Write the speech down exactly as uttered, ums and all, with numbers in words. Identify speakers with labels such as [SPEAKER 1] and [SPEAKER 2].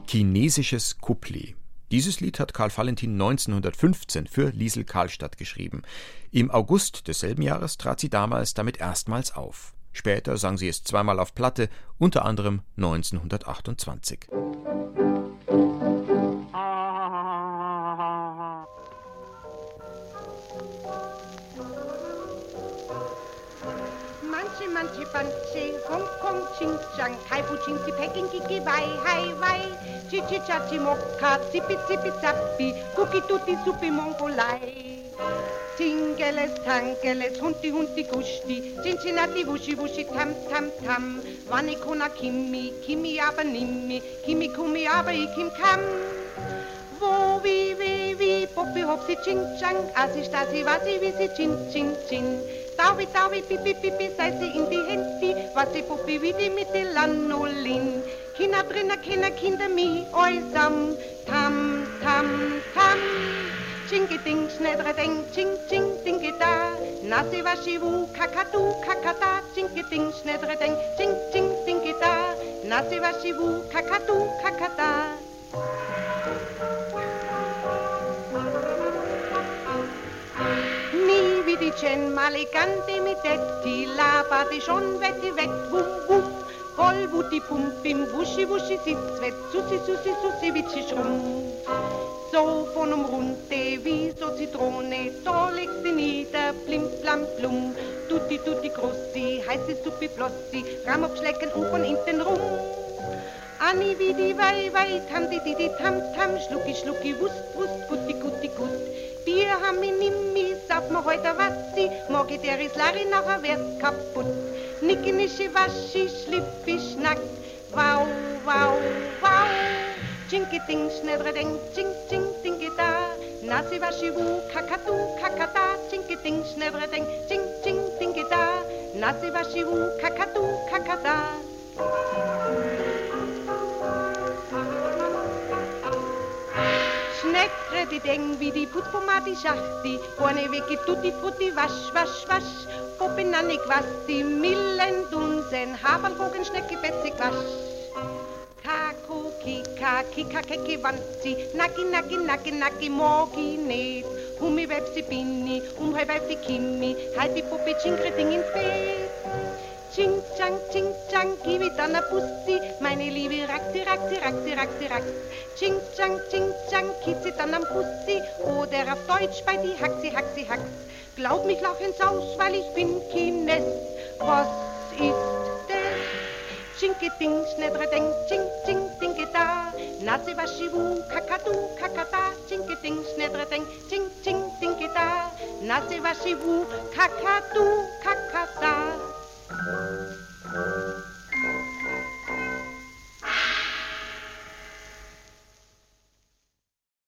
[SPEAKER 1] Chinesisches Couplet. Dieses Lied hat Karl Valentin neunzehnhundertfünfzehn für Liesl Karlstadt geschrieben. Im August desselben Jahres trat sie damals damit erstmals auf. Später sang sie es zweimal auf Platte, unter anderem neunzehnhundertachtundzwanzig.
[SPEAKER 2] Manche, manche, manche, Hongkong, Xinjiang, Kaifu, Xinzi, Peking, Kiki, Wai, Hai, Wai, Chichi, Chachi, Mokka, Zipi, Zipi, Zappi, Kuki, Tutti, Suppi, Mongolei. Tingeles, Tangeles, Hunti, Hunti, Gusti, Cincinnati, Wuschi, Wuschi, Tam, Tam, Tam, Wannikona, Kimi, Kimi, aber Nimmi, Kimi, Kumi, aber ich, Kim, Kam. Wo, wie, wie, wie, Poppi, Hopsi, Ching, Chang, Asi, Stasi, Wasi, Wisi, Chin, Chin, Chin. Taubi, Taubi, Pipi, Pipi, sei sie in die Hände, was sie Puppi wie die mit der Lanolin. Kinder drinnen, Kinder, Kinder, mi, äußern, tam, tam, tam. Chingi, ding, schnellere, ding, ching, ching, dinge, da. Nasi, waschi, wu, kakadu, kakada, chingi, ding, schnellere, ding, ching, ching, dinge, da. Nasi, waschi, wu, kakadu, kakada. Die Chen Malegante mit Detti, laberte schon wetti wett, wum wum, voll wutti pump im Wuschi Wuschi sitzt wett, Sussi Sussi Sussi witschi schrumm. So von um runde wie so Zitrone, da legst sie nieder, plim plam plum, tutti tutti grossi, heiße Suppi blossi, Ramopschlecken und von hinten rum. Anni wie die Wei Wei, tam di di di tam tam, schlucki schlucki, wust wust, gutti gutti gut. Wir haben ihn nimmi, sagt mir heute was sie, morgen der ist Larry, nachher wär's kaputt. Nicki, nischi, waschi, schlippi, schnack, wow, wow, wow. Chinki, ding, schnellere, ding, ching, ching, dinge, da. Nasi, waschi, wu, kakadu, kakada. Chinki, ding, schnellere, ding, ching, ching, dinge, da. Nasi, waschi, wu, kakadu, kakada. Schneckre die Deng wie die Putzpomade schachti, vorne wegge tutti frutti, wasch, wasch, wasch. Poppen an ich was, die Millen dunsen, Haferlbogen, Schnecke, Betzig, wasch. Kako, Kika, Kika, Keke, Wanzi, Naki, Naki, Naki, Naki, Morgi, Net. Humi, Websi, Binni, Umhei, Websi, Kimi, halt die Puppe, Chinkre, Ding ins Bett. Ching, chang, ching, chang, gib it an a Pussy, meine Liebe, raxi, raxi, raxi, raxi, rax. Ching, chang, ching, chang, kitz it an am Pussy, oder auf Deutsch bei die Haxi, Haxi, Hax. Glaub mich, lach ins Haus, weil ich bin Kines. Was ist das? Chinke, ding, schnellere, ding, ching, ching, dinge, da. Nase, waschi, wu, kakadu, kakada. Chinke, ding, schnellere, ding, ching, ching, dinge, da. Nase, waschi, wu, kakadu, kakada. Thank you.